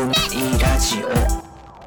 いラジオ。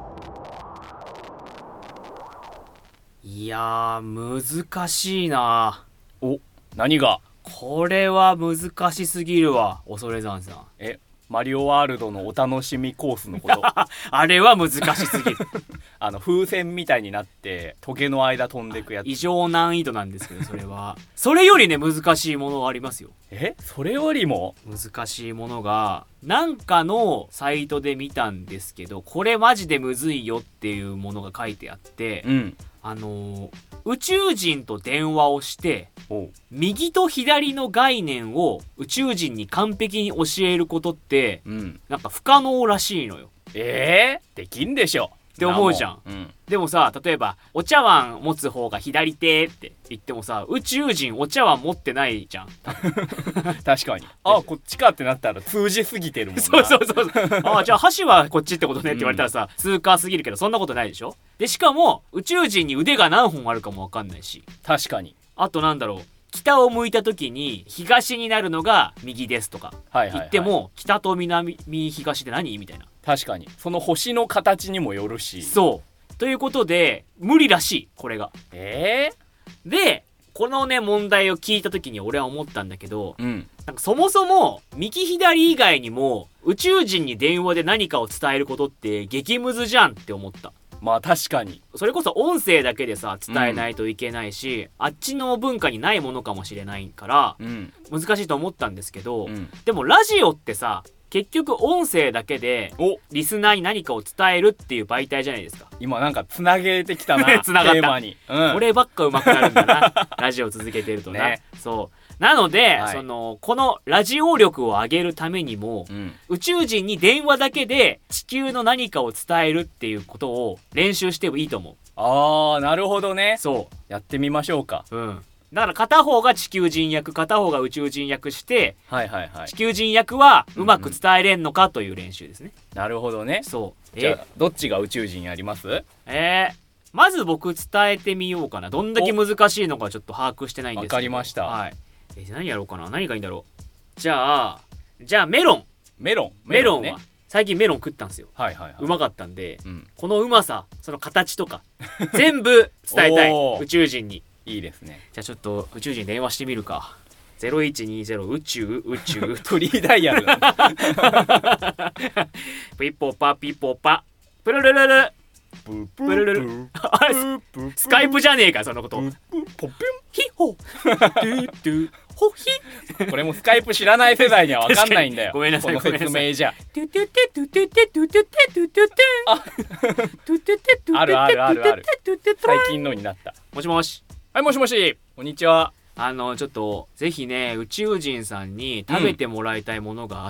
いやー難しいな。 お、何が？ これは難しすぎるわ、恐山さん。 マリオワールドのお楽しみコースのことあれは難しすぎる風船みたいになってトゲの間飛んでくやつ。 異常難易度なんですけど、それはそれよりね難しいものがありますよ。 それよりも難しいものがなんかのサイトで見たんですけど、これマジでむずいよっていうものが書いてあって、宇宙人と電話をして右と左の概念を宇宙人に完璧に教えることって、なんか不可能らしいのよ。 できんでしょって思うじゃん。でもさ、例えばお茶碗持つ方が左手って言ってもさ、宇宙人お茶碗持ってないじゃん確かにこっちかってなったら通じすぎてるもんなそうじゃあ箸はこっちってことねって言われたらさ、通過すぎるけどそんなことないでしょ。でしかも宇宙人に腕が何本あるかも分かんないし。 確かに。 あとなんだろう、北を向いた時に東になるのが右ですとか言っても、北と南東って何みたいな。 確かにその星の形にもよるし。 そうということで無理らしい、これが。でこのね問題を聞いた時に俺は思ったんだけど、なんかそもそも右左以外にも宇宙人に電話で何かを伝えることって激ムズじゃんって思った。 まあ確かにそれこそ音声だけでさ伝えないといけないし、あっちの文化にないものかもしれないから、難しいと思ったんですけど、でもラジオってさ結局音声だけでリスナーに何かを伝えるっていう媒体じゃないですか。 今なんかつなげてきたなつながったテーマに、 こればっか上手くなるんだなラジオ続けてるとな、そうなので、このラジオ力を上げるためにも、宇宙人に電話だけで地球の何かを伝えるっていうことを練習してもいいと思う。 なるほどね。 そうやってみましょうか。 だから片方が地球人役、片方が宇宙人役して、地球人役はうまく伝えれんのかという練習ですね。 なるほどね。 じゃあどっちが宇宙人やります？ まず僕伝えてみようかな。どんだけ難しいのかちょっと把握してないんですけど。 わかりました。 何やろうかな。何がいいんだろう。じゃあメロンは最近メロン食ったんですよ。うまかったんで、このうまさ、その形とか全部伝えたい宇宙人に。 いいですね。 じゃあちょっと宇宙人に電話してみるか。0120宇宙フリーダイヤルピポパピポパプルルルルプルルルあれスカイプじゃねえかそのこと。 ポピュンヒホトゥトゥホヒこれもスカイプ知らない世代には分かんないんだよ。 ごめんなさい、 この説明じゃ。 トゥトゥトゥトゥトゥトゥトゥトゥトゥトゥある最近のになった。 もしもし。 はい、もしもし。こんにちは。 ちょっとぜひね宇宙人さんに食べてもらいたいものがあって、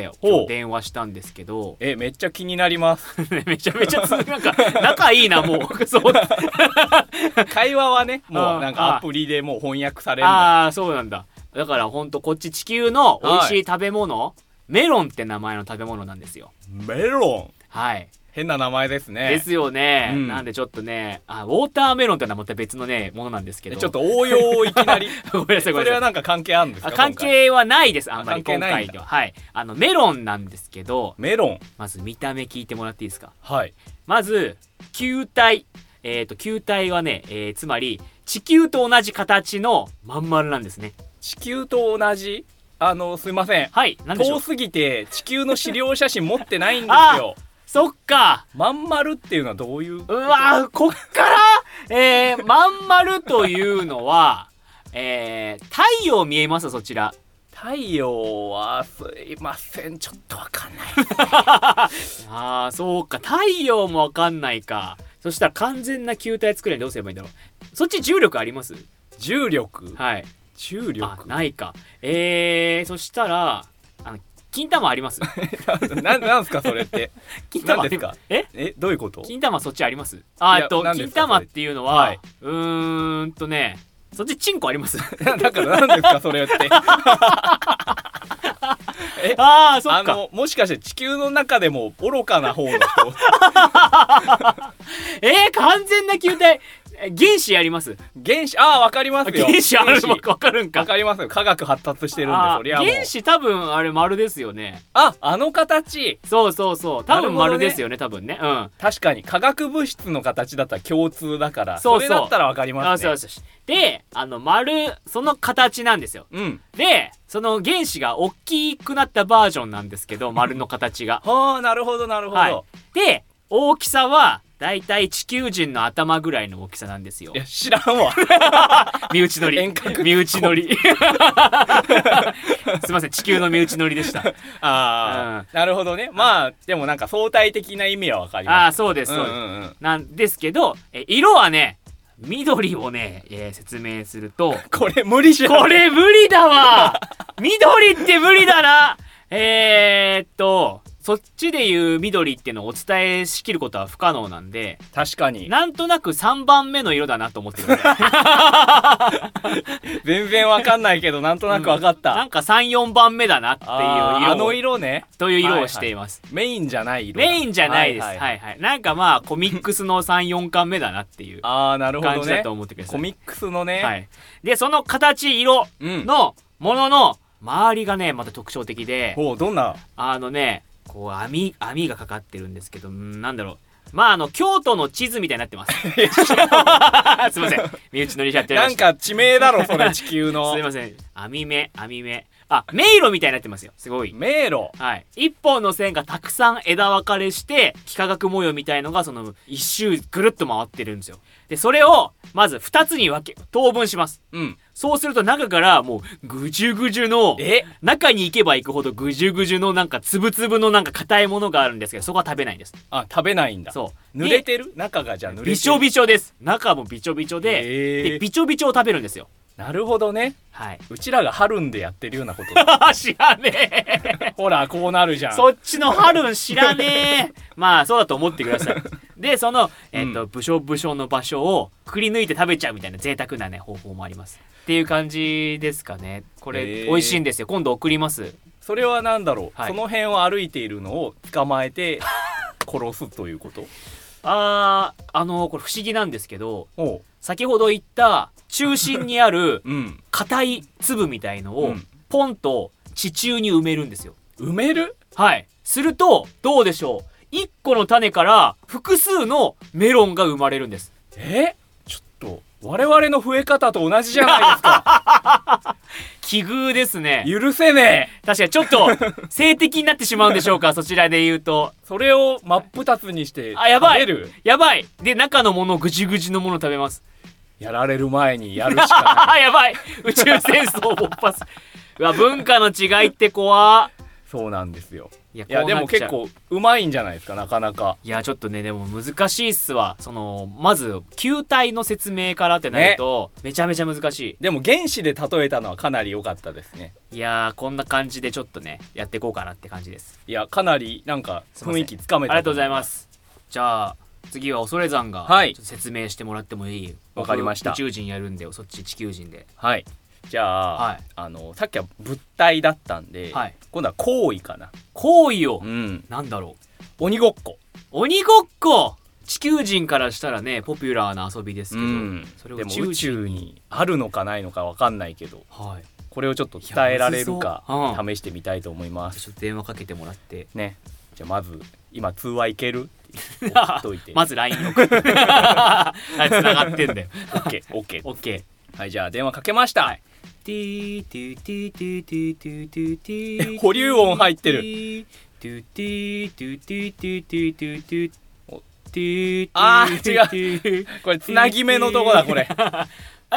電話したんですけど。 めっちゃ気になりますめちゃめちゃなんか仲いいなもうそう会話はねもうなんかアプリでもう翻訳されるそうなんだ。だからほんとこっち地球の美味しい食べ物、メロンって名前の食べ物なんですよ。 メロン。変な名前ですね。 ですよね、なんでちょっとねウォーターメロンってのはまた別のねものなんですけど、 ちょっと応用をいきなりごめんなさい。 それはなんか関係あるんですか？ 関係はないです。あんまり今回では。 メロンなんですけど、 メロンまず見た目聞いてもらっていいですか？ まず球体、球体はね、つまり地球と同じ形のまん丸なんですね。 地球と同じ？すいません。 なんでしょう？ 遠すぎて地球の資料写真持ってないんですよ。 そっか。 まん丸っていうのはどういう？ こっからまん丸というのは太陽見えます？そちら。 太陽はすいませんちょっとわかんないですね。 そうか、太陽もわかんないか。そしたら完全な球体作るにはどうすればいいんだろう。そっち重力あります？ 重力？ 重力ないか。そしたら金玉ありますなんすかそれって金玉ですか？どういうこと？ 金玉そっちあります？金玉っていうのは、そっちチンコありますだから何ですかそれってそっか。 もしかして地球の中でも愚かな方の人完全な球体原子やります？ 原子、ああ、わかりますよ。 原子あるのわかるんか。 わかりますよ。科学発達してるんで、そりゃもう。 原子多分あれ丸ですよね。 あの形。 そうそうそう。多分丸ですよね、多分ね。うん。 確かに化学物質の形だったら共通だから、 そうそう、 それだったらわかりますね。 そうそうそう。で、丸、その形なんですよ。 うん。 で、その原子が大きくなったバージョンなんですけど、丸の形が。 はあ、なるほどなるほど。はい、 で、大きさはだいたい地球人の頭ぐらいの大きさなんですよ。 いや、知らんわ。 身内乗り。身内乗り。すいません、地球の身内乗りでした。 ああ、なるほどね。まあでもなんか相対的な意味はわかります。 ああ、そうですそうです。なんですけど、色はね、緑をね、説明すると、 これ無理じゃん。 これ無理だわ。緑って無理だな。そっちで言う緑っていうのをお伝えしきることは不可能なんで、 確かになんとなく3番目の色だなと思ってください。全然わかんないけどなんとなくわかった、 なんか3、4番目だなっていう色、 あの色ね、 という色をしています、 はいはい、メインじゃない色。 メインじゃないです、はいはいはい、なんかまあコミックスの3、4巻目だなっていう感じだと思ってください。 コミックスのね、 はい、でその形色のものの周りがねまた特徴的で、 どんなこう網がかかってるんですけど、なんだろう、まあ京都の地図みたいになってます。すいません、身内乗りしちゃってました。 なんか地名だろそれ、地球の。 すいません、網目、迷路みたいになってますよ。すごい迷路。 はい、一本の線がたくさん枝分かれして幾何学模様みたいのがその一周ぐるっと回ってるんですよ。でそれをまず2つに等分します。そうすると中からもうぐじゅぐじゅの、中に行けば行くほどぐじゅぐじゅのなんかつぶつぶのなんか硬いものがあるんですけど、そこは食べないんです。 あ、食べないんだ。そう、濡れてる、中がじゃあ濡れてる。 びちょびちょです。中もびちょびちょで、びちょびちょを食べるんですよ。 なるほどね。はい。うちらがハルンでやってるようなこと。 知らねえ。 ほら、こうなるじゃん。 そっちのハルン知らねえ。まあそうだと思ってください。でそのブショブショの場所をくり抜いて食べちゃうみたいな贅沢なね方法もありますっていう感じですかね。これ美味しいんですよ。今度送ります。 それは何だろう、はい、その辺を歩いているのを捕まえて殺すということ？これ不思議なんですけど、先ほど言った中心にある硬い粒みたいのをポンと地中に埋めるんですよ。 埋める？ はい。するとどうでしょう、1個の種から複数のメロンが生まれるんです。 ちょっと我々の増え方と同じじゃないですか。 奇遇ですね。 許せねえ。確かにちょっと性的になってしまうんでしょうか。そちらで言うとそれを真っ二つにしてやばいやばい。で中のものぐじぐじのものを食べます。 やられる前にやるしかない。 やばい、宇宙戦争勃発。うわ、文化の違いって怖っ。 そうなんですよ。いやでも結構うまいんじゃないですか、なかなか。 いやちょっとね、でも難しいっすわ。まず球体の説明からってなると、めちゃめちゃ難しい。 でも原子で例えたのはかなり良かったですね。 いやこんな感じでちょっとねやっていこうかなって感じです。 いやかなりなんか雰囲気つかめた。 ありがとうございます。じゃあ次は恐山が説明してもらってもいい？ わかりました。 宇宙人やるんで、そっち地球人で。 はい。じゃあ、さっきは物体だったんで、今度は行為かな。 行為を、なんだろう。鬼ごっこ。 鬼ごっこ。地球人からしたらねポピュラーな遊びですけど、 それを宇宙にあるのかないのかわかんないけど、これをちょっと伝えられるか試してみたいと思います。 ちょっと電話かけてもらってね。じゃあまず今通話いける？送っといて。 まず LINE 送って。繋がってんだよ。 OK。はい、じゃあ電話かけました。保留音入ってる。あー違う。これつなぎ目のとこだこれ。 はい。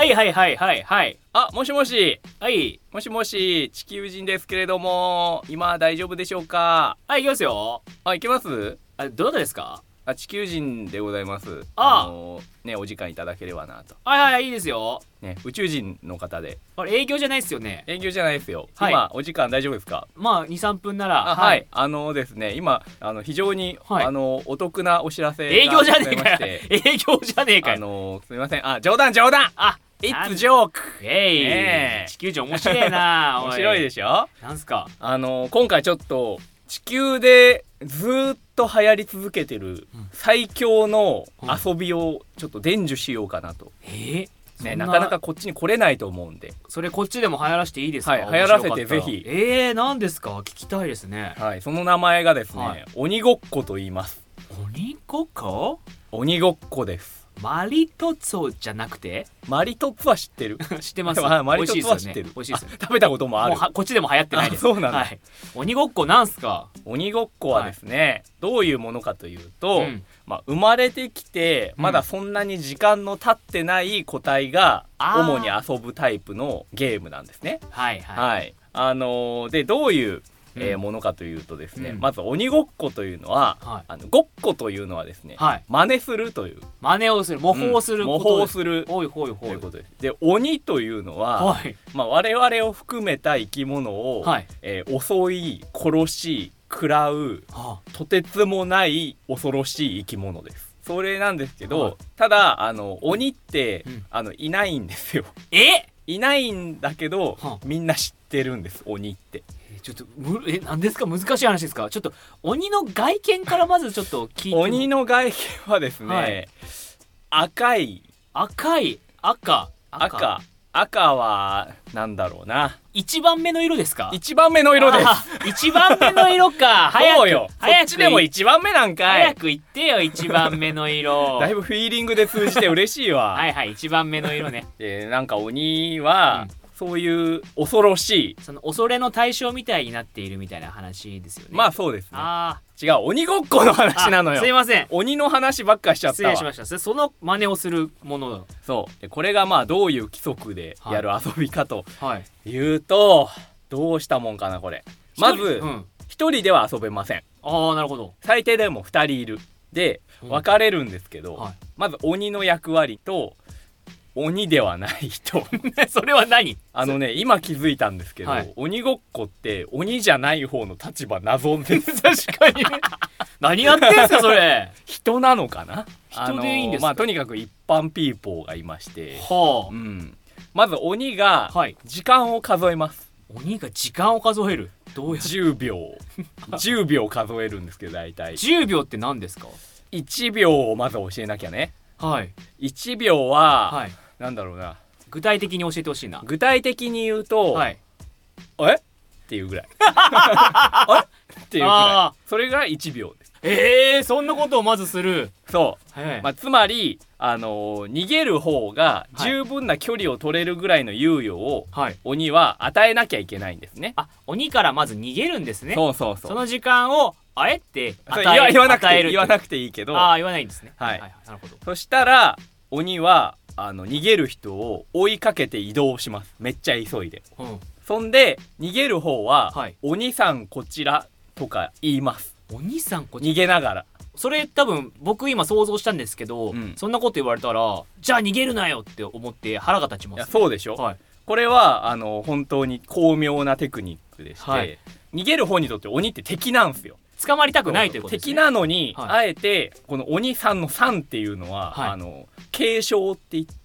あ、もしもし。 はい。 もしもし、地球人ですけれども、今大丈夫でしょうか？ はい、行きますよ。 行けます？ どなたですか？ 地球人でございます。ね、お時間いただければなと。 はい、いいですよ。 ね、宇宙人の方で。 あれ営業じゃないですよね？ 営業じゃないですよ。今お時間大丈夫ですか？ まあ2、3分なら。 はい。ですね、今非常にお得なお知らせが営業じゃねえかよ。営業じゃねえかよ。 すみません。冗談。It's joke。 地球人面白いな。 面白いでしょ？ なんすか？ 今回ちょっと地球でずっと流行り続けてる最強の遊びをちょっと伝授しようかなと、ね、なかなかこっちに来れないと思うんで、 それこっちでも流行らせていいですか？ はい、流行らせてぜひ。 何ですか？聞きたいですね。 はい、その名前がですね、鬼ごっこと言います。 鬼ごっこ？ 鬼ごっこです。 マリトッツォじゃなくて？ マリトッツォは知ってる知ってます。 マリトッツォは知ってる。 美味しいですよね。 食べたこともある。 こっちでも流行ってないです。 そうなんだ、 はい、鬼ごっこなんすか？ 鬼ごっこはですね、どういうものかというと、生まれてきてまだそんなに時間の経ってない個体が主に遊ぶタイプのゲームなんですね。はいはい。でどういうものかというとですね、まず鬼ごっこというのは、ごっこというのはですね、真似するという、 真似をする、模倣する、 模倣するということです。 で鬼というのは、我々を含めた生き物を、襲い殺し食らう、とてつもない恐ろしい生き物です。それなんですけど、ただ鬼って、いないんですよ。いないんだけど、みんな知ってるんです、鬼って。 ちょっと何ですか？難しい話ですか？ちょっと鬼の外見からまずちょっと聞いて。 鬼の外見はですね、赤はなんだろうな、 1番目の色ですか ？1番目の色です。 1番目の色か。 そうよ、こっちでも1番目なんかい。 早く言ってよ、1番目の色。 だいぶフィーリングで通じて嬉しいわ。 はいはい、1番目の色ね。 なんか鬼は、そういう恐ろしい、 その恐れの対象みたいになっているみたいな話ですよね。 まあそうですね。違う、鬼ごっこの話なのよ。 すいません、 鬼の話ばっかしちゃったわ。 失礼しました。その真似をするもの。 そうで、これがまあどういう規則でやる遊びかというと、どうしたもんかなこれ。まず一人では遊べません。 なるほど。 最低でも2人いるで分かれるんですけど、まず鬼の役割と鬼ではない人。 それは何？ 今気づいたんですけど、鬼ごっこって鬼じゃない方の立場謎です。 確かに。何やってんすかそれ。 人なのかな？ 人でいいんですか？ とにかく一般ピーポーがいまして、まず鬼が時間を数えます。 鬼が時間を数える？どうやって ？10秒数えるんですけど、大体 10秒って何ですか ？1秒をまず教えなきゃね。1秒は、なんだろうな、 具体的に教えてほしいな。 具体的に言うと、っていうぐらい。っていうぐらい。それが1秒です。そんなことをまずする。 そう、つまり逃げる方が十分な距離を取れるぐらいの猶予を、鬼は与えなきゃいけないんですね。 鬼からまず逃げるんですね。 その時間をって言わなくていいけど、 言わないんですね。なるほど。 そしたら鬼は逃げる人を追いかけて移動します。めっちゃ急いで。そんで逃げる方は、鬼さんこちらとか言います。 鬼さんこちら、 逃げながら。 それ多分僕今想像したんですけど、そんなこと言われたら、じゃあ逃げるなよって思って腹が立ちます。 いやそうでしょ、これは本当に巧妙なテクニックでして、逃げる方にとって鬼って敵なんですよ。 捕まりたくないということですね。 敵なのに、あえてこの鬼さんのさんっていうのは、継承って言って、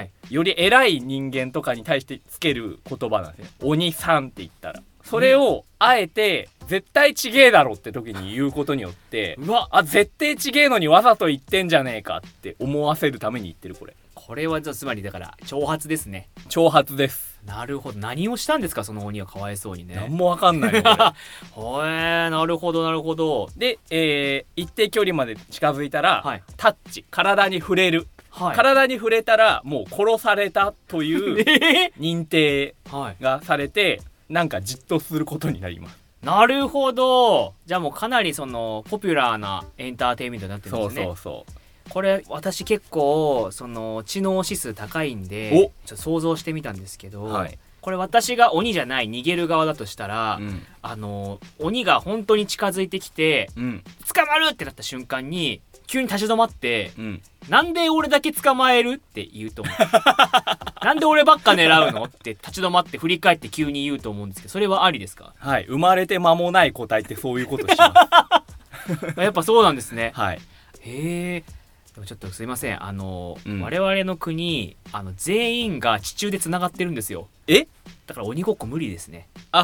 より偉い人間とかに対してつける言葉なんですね。鬼さんって言ったら、それをあえて絶対ちげえだろって時に言うことによって、絶対ちげえのにわざと言ってんじゃねえかって思わせるために言ってる。 これはつまりだから挑発ですね。 挑発です。 なるほど。何をしたんですかその鬼は。かわいそうにね。 何もわかんないよなるほどなるほど。 で、一定距離まで近づいたら、タッチ、体に触れる、体に触れたらもう殺されたという認定がされて、なんかじっとすることになります。 なるほど。じゃあもうかなりそのポピュラーなエンターテインメントになってるんですね。そうこれ私結構その知能指数高いんでちょっと想像してみたんですけど、これ私が鬼じゃない逃げる側だとしたら、鬼が本当に近づいてきて、捕まるってなった瞬間に急に立ち止まって、なんで俺だけ捕まえるって言うと思う。なんで俺ばっか狙うのって立ち止まって振り返って急に言うと思うんですけど、それはありですか？ 生まれて間もない個体ってそういうことします。 やっぱそうなんですね。 へえ。でもちょっとすいません、我々の国全員が地中でつながってるんですよ。だから鬼ごっこ無理ですね。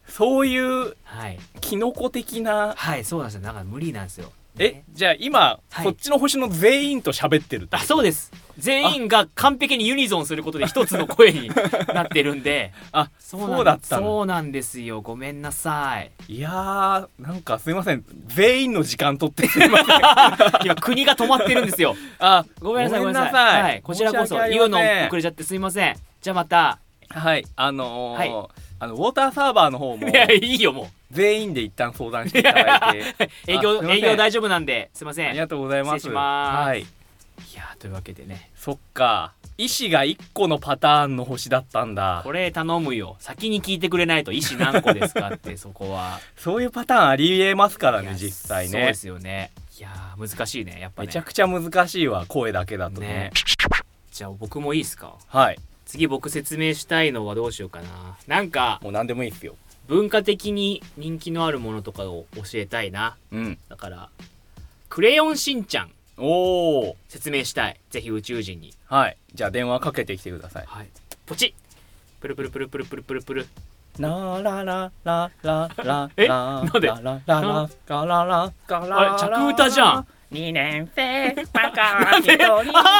そういうはいキノコ的な、 はいそうなんですよ。だから無理なんですよ。 じゃあ今、 はい、 そっちの星の全員と喋ってるって。 あ、そうです。全員が完璧にユニゾンすることで一つの声になってるんであ、そうだったの。 そうなんですよ。ごめんなさい。 いやー、なんかすいません、全員の時間取ってすいません今国が止まってるんですよ。 あ、 ごめんなさいごめんなさい、 はい、こちらこそ言うの遅れちゃってすいません。じゃあまた、 はい、 はい、 ウォーターサーバーの方もいやいいよもう全員で一旦相談していただいて営業大丈夫なんですいません。 ありがとうございます。 失礼します。 はい、 いやというわけでね、 そっか、医師が1個のパターンの星だったんだ。 これ頼むよ。先に聞いてくれないと医師何個ですかってそこはそういうパターンありえますからね、実際ね。 そうですよね。いや難しいね、やっぱね。 めちゃくちゃ難しいわ、声だけだと ね。 じゃあ僕もいいですか。 はい、 次僕説明したいのはどうしようかな。なんかもう何でもいいですよ。 文化的に人気のあるものとかを教えたいな。だからクレヨンしんちゃんおー説明したい。ぜひ宇宙人に。 はい、じゃあ電話かけてきてください。 はい、ポチッ、プルプルプルプルプルプルプル、 ララララララえラなんでララララガララガララ、 あれ着歌じゃん。 2年生バカ一人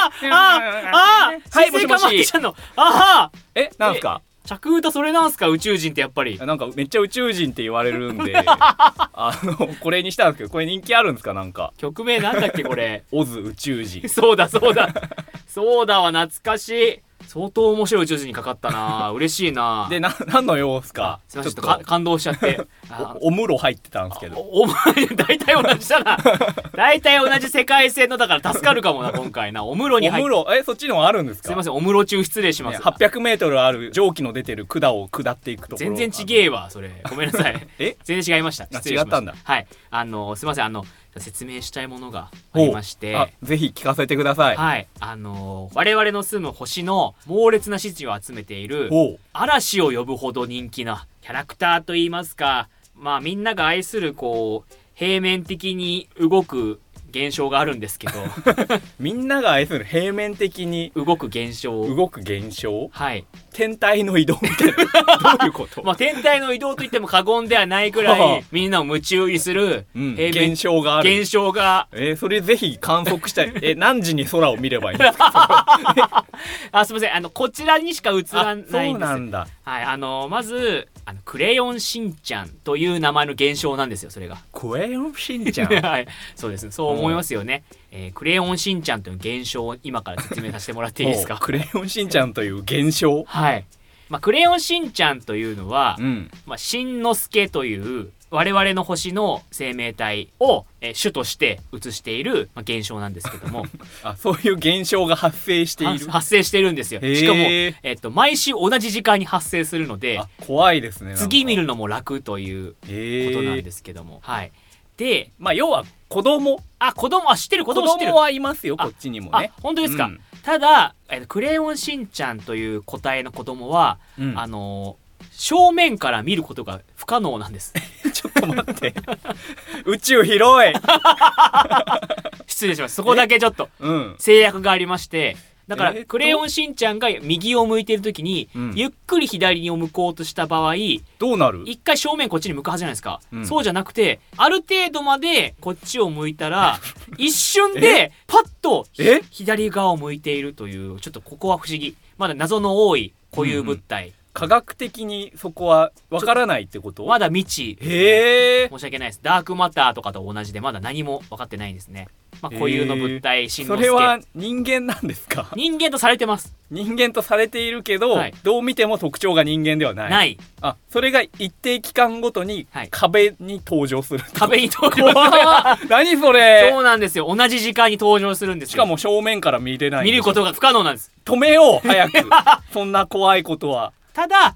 はい、もしもし。なんすか着歌。それなんすか宇宙人ってやっぱり。 なんかめっちゃ宇宙人って言われるんでこれにしたんですけど、これ人気あるんですか。なんか曲名なんだっけこれオズ宇宙人そうだそうだそうだわ、懐かしい。相当面白い宇宙人にかかったな嬉しいな。 で何の様子かすいません、ちょっと感動しちゃってお風呂入ってたんですけど、 お前大体同じだな大体同じ世界線のだから助かるかもな今回な。お風呂に入って、 お風呂そっちのもあるんですか。 すいません、お風呂中失礼します、 ね、800m ある蒸気の出てる管を下っていくところ。 全然ちげえわそれ、ごめんなさい全然違いました。失礼しました。 違ったんだ。 はい、すいません、説明したいものがありまして、 ぜひ聞かせてください。 はい、我々の住む星の猛烈な支持を集めている嵐を呼ぶほど人気なキャラクターといいますか、まあみんなが愛するこう平面的に動く現象があるんですけどみんなが愛する平面的に動く現象、はい、 天体の移動みたいなどういうことまあ天体の移動といっても過言ではないぐらいみんなを夢中にする平面現象がある。 現象がそれぜひ観測したい何時に空を見ればいいんですかすみません、こちらにしか映らないんです。 そうなんだ。 はい、まずクレヨンしんちゃんという名前の現象なんですよ。それがクレヨンしんちゃんはい、そうですね、そう思いますよね。クレヨンしんちゃんという現象を今から説明させてもらっていいですかクレヨンしんちゃんという現象、 はい、クレヨンしんちゃんというのは、しんのすけという我々の星の生命体を主として映している現象なんですけどもそういう現象が発生しているんですよ。しかも、毎週同じ時間に発生するので怖いですね。 次見るのも楽ということなんですけども、はい、で要は子供知ってる。子供はいますよ、こっちにもね。 本当ですか。ただクレヨンしんちゃんという個体の子供は、正面から見ることが不可能なんですちょっと待って宇宙広い失礼します。そこだけちょっと制約がありまして、だからクレヨンしんちゃんが右を向いている時に、ゆっくり左を向こうとした場合どうなる？ 一回正面こっちに向くはずじゃないですか、そうじゃなくてある程度までこっちを向いたら一瞬でパッと左側を向いているという、ちょっとここは不思議。まだ謎の多い固有物体、 科学的にそこはわからないってこと？ まだ未知。 申し訳ないです。ダークマターとかと同じでまだ何も分かってないんですね。固有の物体、しんのすけ。 それは人間なんですか？ 人間とされてます。 人間とされているけど、どう見ても特徴が人間ではない。それが一定期間ごとに壁に登場する。 壁に登場する何それ。 そうなんですよ。同じ時間に登場するんですよ。 しかも正面から見れない。 見ることが不可能なんです。 止めよう早くそんな怖いことは。 ただ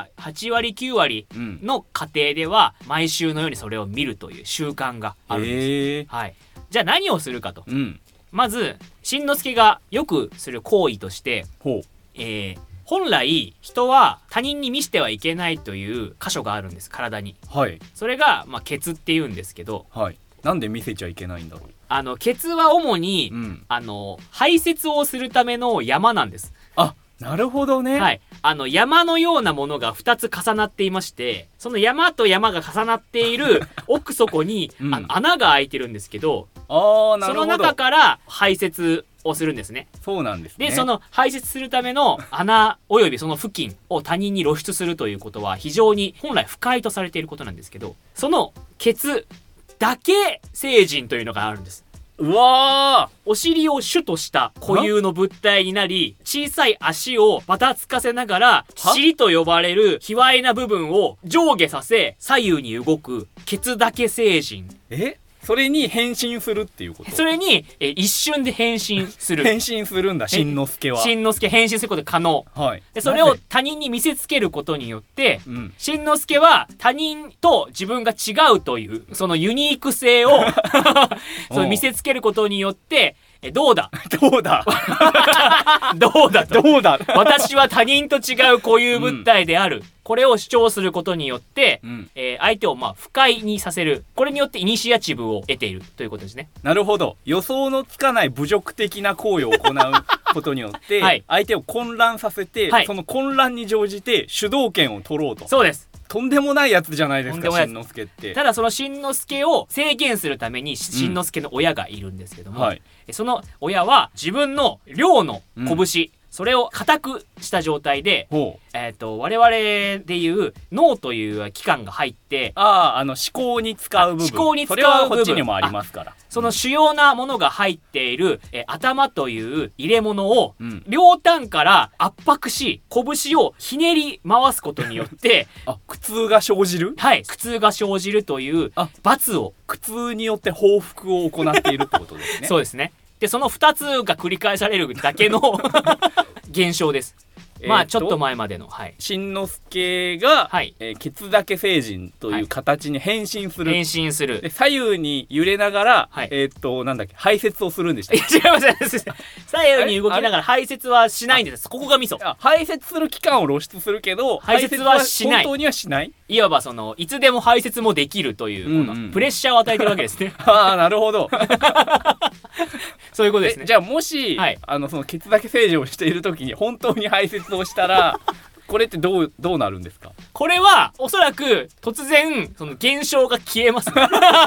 8割9割の家庭では毎週のようにそれを見るという習慣があるんです、はい、じゃあ何をするかと、まずしんのすけがよくする行為として、本来人は他人に見せてはいけないという箇所があるんです、体に。それがケツっていうんですけど、 なんで見せちゃいけないんだろう。 ケツは主に、排泄をするための山なんです。 なるほどね。 はい。山のようなものが2つ重なっていまして、その山と山が重なっている奥底に、穴が開いてるんですけど、 なるほど。 その中から排泄をするんですね。 そうなんですね。 で、その排泄するための穴およびその付近を他人に露出するということは非常に本来不快とされていることなんですけど、そのケツだけ成人というのがあるんです。 うわー、 お尻を主とした固有の物体になり、小さい足をばたつかせながら、尻と呼ばれる卑猥な部分を上下させ、左右に動く、ケツだけ成人。 それに変身するっていうこと？ それに、一瞬で変身する。 変身するんだ、しんのすけは。 しんのすけ変身すること可能。 はい。 で、それを他人に見せつけることによって、しんのすけは他人と自分が違うという、そのユニーク性をその見せつけることによって、どうだどうだどうだと。 どうだ私は他人と違う固有物体である。これを主張することによって、相手を不快にさせる。これによってイニシアチブを得ているということですね。 なるほど。予想のつかない侮辱的な行為を行うことによって、はい、相手を混乱させて、はい、その混乱に乗じて主導権を取ろうと。 そうです。 とんでもないやつじゃないですか、しんのすけって。 ただそのしんのすけを制限するためにしんのすけの親がいるんですけども、はい、その親は自分の両の拳、それを固くした状態で、我々でいう脳という器官が入って、 思考に使う部分、それはこっちにもありますから、 その主要なものが入っている、頭という入れ物を、両端から圧迫し、拳をひねり回すことによって苦痛が生じる。 はい、苦痛が生じるという罰を、 苦痛によって報復を行っているってことですね。 そうですね。で、その2つが繰り返されるだけの現象です。ちょっと前までの、 しんのすけが、ケツだけ成人という形に変身する。 変身する。 で、左右に揺れながら、排泄をするんでしたっけ？ 違います。左右に動きながら排泄はしないんです。ここがミソ。 排泄する期間を露出するけど、 排泄はしない。 本当にはしない？ いわばいつでも排泄もできるという、このプレッシャーを与えてるわけですね。 なるほど。 そういうことですね。 じゃあもし、そのケツだけ成人をしている時に本当に排泄をしたらこれってどうなるんですか？ これはおそらく突然その現象が消えます、ね。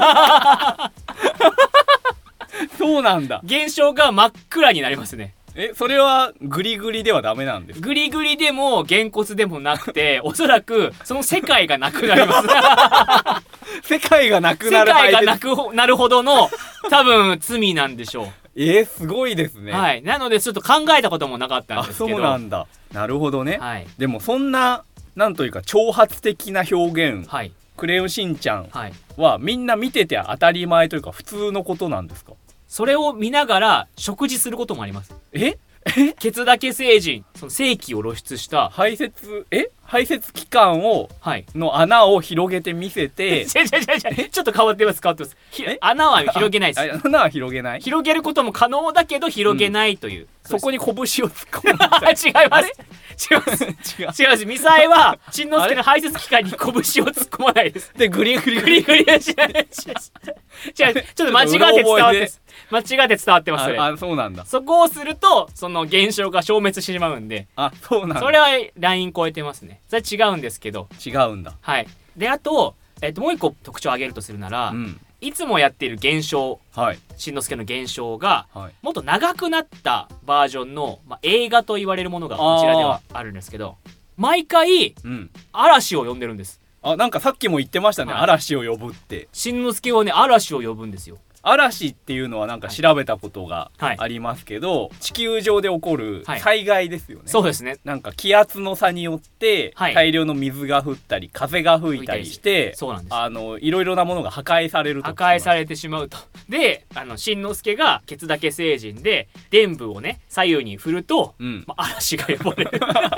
そうなんだ。 現象が真っ暗になりますね。 それはグリグリではダメなんですか？ グリグリでもげんこつでもなくて、おそらくその世界がなくなります。 世界がなくなる。 世界がなくなるほどの多分罪なんでしょう。 すごいですね。 はい。なのでちょっと考えたこともなかったんですけど。 そうなんだ。なるほどね。 はい。 でもそんななんというか挑発的な表現、クレヨンしんちゃんはみんな見てて当たり前というか普通のことなんですか？ それを見ながら食事することもあります。ケツだけ成人、その性器を露出した排泄器官を、の穴を広げて見せてちょっと変わってます。穴は広げないです。 穴は広げない。 広げることも可能だけど広げないという、 そこに拳を突っ込む。 違います。違います。ミサイはしんのすけの排泄器官に拳を突っ込まないです。 でグリグリはしない。違う、ちょっと間違って伝わってます。間違って伝わってます。 そうなんだ。 そこをするとその現象が消滅してしまうんで。 そうなんだ。 それはライン超えてますね。それは違うんですけど。 違うんだ。 はい。で、あと、もう一個特徴を挙げるとするなら、いつもやっている現象、しんのすけの現象が、もっと長くなったバージョンの、映画と言われるものがこちらではあるんですけど、毎回、嵐を呼んでるんです。 なんかさっきも言ってましたね、嵐を呼ぶって。 しんのすけはね、嵐を呼ぶんですよ。 嵐っていうのはなんか調べたことがありますけど、地球上で起こる災害ですよね。 そうですね。 なんか気圧の差によって大量の水が降ったり風が吹いたりして、 そうなんです。 いろいろなものが破壊されると。 破壊されてしまうと。で、しんのすけがケツだけ成人で伝部をね左右に振ると、嵐が呼ばれる。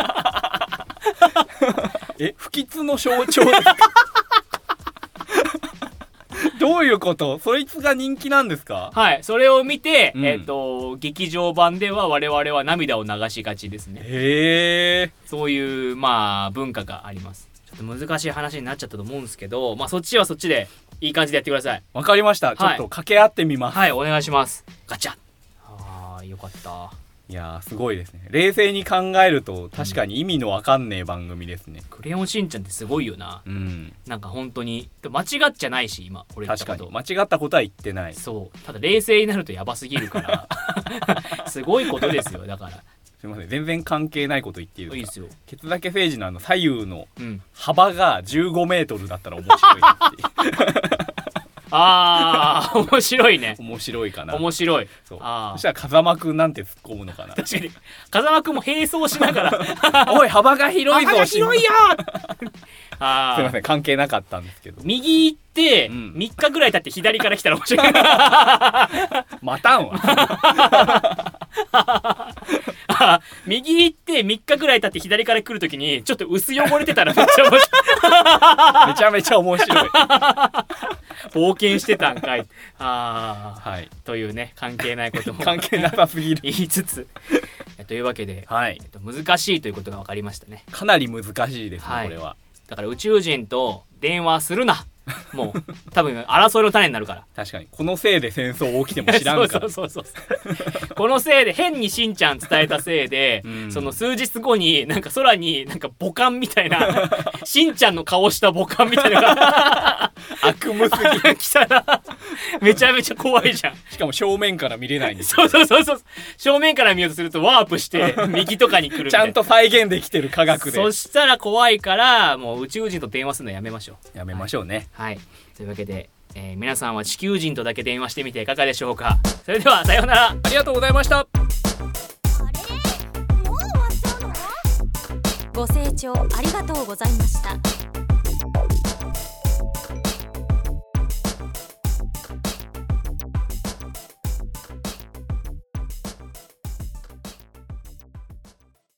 不吉の象徴ですか？どういうこと？そいつが人気なんですか？ はい、それを見て、劇場版では我々は涙を流しがちですね。そういう文化があります。ちょっと難しい話になっちゃったと思うんですけど、そっちはそっちでいい感じでやってください。 わかりました。ちょっと掛け合ってみます。 はい、お願いします。ガチャ。よかった。 いやーすごいですね。冷静に考えると確かに意味のわかんねえ番組ですね。 クレヨンしんちゃんってすごいよな。なんか本当に間違っちゃないし、今俺言ったこと。 確かに間違ったことは言ってない。 そう。ただ冷静になるとやばすぎるからすごいことですよ。だからすいません、全然関係ないこと言っていいですか。 いいですよ。 ケツだけ政治の左右の幅が15メートルだったら面白いってあー面白いね。 面白いかな。 面白い。 そしたら風間くんなんて突っ込むのかな。 確かに風間くんも並走しながらおい幅が広いぞ、 幅が広いよすいません、関係なかったんですけど。 右行って、3日ぐらい経って左から来たら面白い待たんわ右行って3日ぐらい経って左から来るときにちょっと薄汚れてたらめっちゃ面白いめちゃめちゃ面白い冒険してたんかい。 はい、 というね、関係ないことも関係なさすぎる言いつつというわけで、難しいということが分かりましたね。 かなり難しいですね、これは。 だから宇宙人と電話するなもう多分争いの種になるから。 確かにこのせいで戦争起きても知らんからそうこのせいで変にしんちゃん伝えたせいで、その数日後になんか空になんか母艦みたいなしんちゃんの顔した母艦みたいなのが悪夢すぎ来たらめちゃめちゃ怖いじゃん。 しかも正面から見れないんですよ。そう正面から見ようとするとワープして右とかに来るみたいな。 ちゃんと再現できてる科学で。 そしたら怖いからもう宇宙人と電話するのやめましょう。 やめましょうね。 はい、というわけで、皆さんは地球人とだけ電話してみていかがでしょうか。それではさようなら。 ありがとうございました。 あれもう終わっちゃうの？ご清聴ありがとうございました。